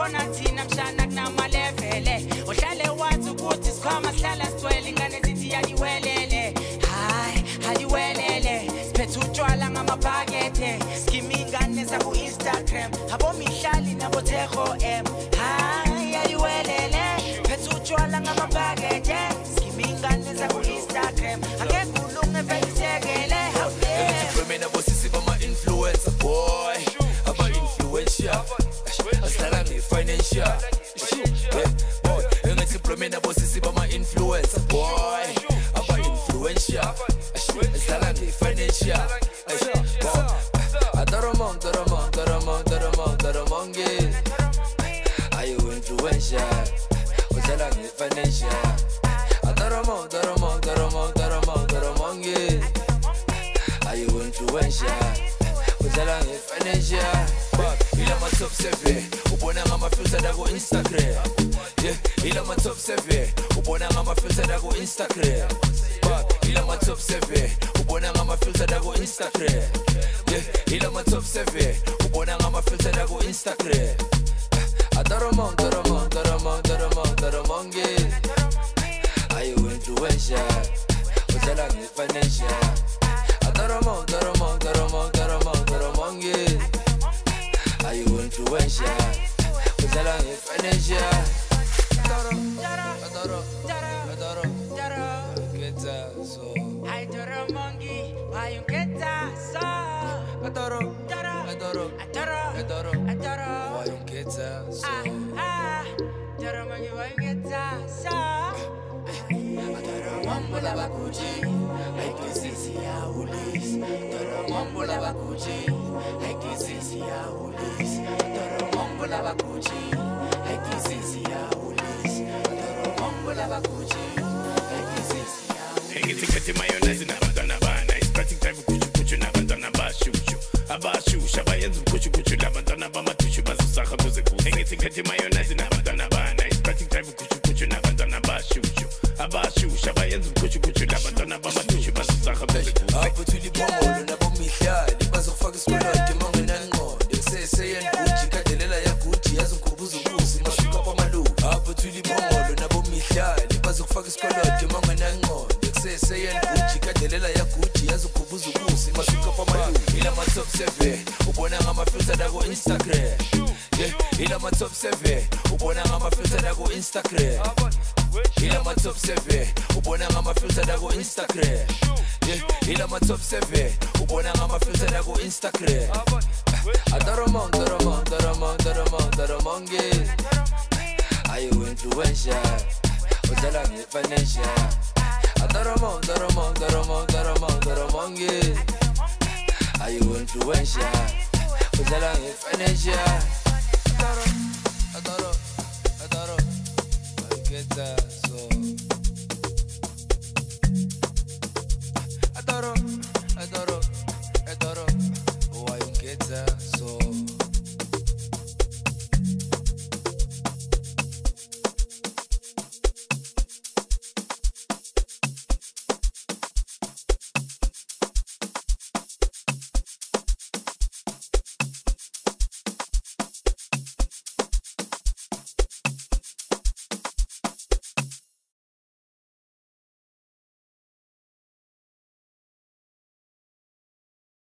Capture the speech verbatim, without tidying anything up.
khona thina mshana kunamalevele uhlale wathi ukuthi sikhoma sihlala sigcwele ingane zithi yaliwelele hayi haliwelele siphethe utshwala ngamabhakethe skimi ingane zaku Instagram abomihlali nabo Thego M hayi yaliwelele phethe utshwala ngamabhakethe skimi ingane zaku Instagram akekho veyisekele mina bosisi bama influencer boy aba influencer asala ngi financial boy engathi mina bosisi bama influencer boy aba influencer asala ngi financial adoro mon adoro mon adoro mon adoro mon adoro monge ayo influencer asala ngi financial adoro mon adoro mon adoro mon adoro mon adoro monge ayo influencer uzala ngefinancial ila ma top seven ubona ngama filter da ku Instagram yeah ila ma top seven ubona ngama filter da ku Instagram ila ma top seven ubona ngama filter da ku Instagram yeah ila ma top seven ubona ngama filter da ku Instagram adoro mon adoro mon adoro mon adoro mon adoro monge ayo influencer uzala ngefinancial Doromo, doromo, doromo, doromo, doromonge ayo influencer uzala ngefinancial Doro, doro, doro, doro Geta so Ay doromongi, why you geta so Adoro, doro, adoro, adoro, adoro, adoro Why you geta so Ah, doromongi, why you geta so Adoro mambo la bakuji Ay kisisi ya ulis Doro mambo la bakuji Ay kisisi ya ulis Doro mambo la bakuji Ay kisisi ya ulis Doro mambo la bakuji Ay kisisi ya ulis Engithi kati mayonnaise nabantwana bana Isiphathi time kuchu kuchu nabantwana bashushu Abashushu abayenza kuchu kuchu nabantwana bamatushu bazusakha kuze kuze Engithi kati mayonnaise nabantwana bana Isiphathi time kuchu kuchu nabantwana bashushu Abashushu abayenza kuchu kuchu nabantwana bamatushu bazusakha kuze kuze Apho thuli bomolo nabomihlali bazokufaka isikoloti mangenangqondo Kuseseyeni Gucci kadelela ya Gucci yazongikhumbuza ubusi masuka pamalu Apho thuli bomolo nabomihlali bazokufaka isikoloti mangenangqondo Kuseseyeni Gucci kadelela ya Gucci yazongikhumbuza ubusi masuka pamalu ila ma top seven ubona ngama filter da ku Instagram yeah ila ma top seven ubona ngama filter da ku Instagram ila ma top seven ubona ngama filter da ku Instagram yeah ila ma top seven ubona ngama filter da ku Instagram adoro mon adoro mon adoro mon adoro mon adoro monge ayo influencer uzala ngefinancial adoro mon adoro mon adoro mon adoro mon adoro monge ayo influencer uzala ngefinancial adoro adoro adoro get that so adoro adoro adoro why you get that so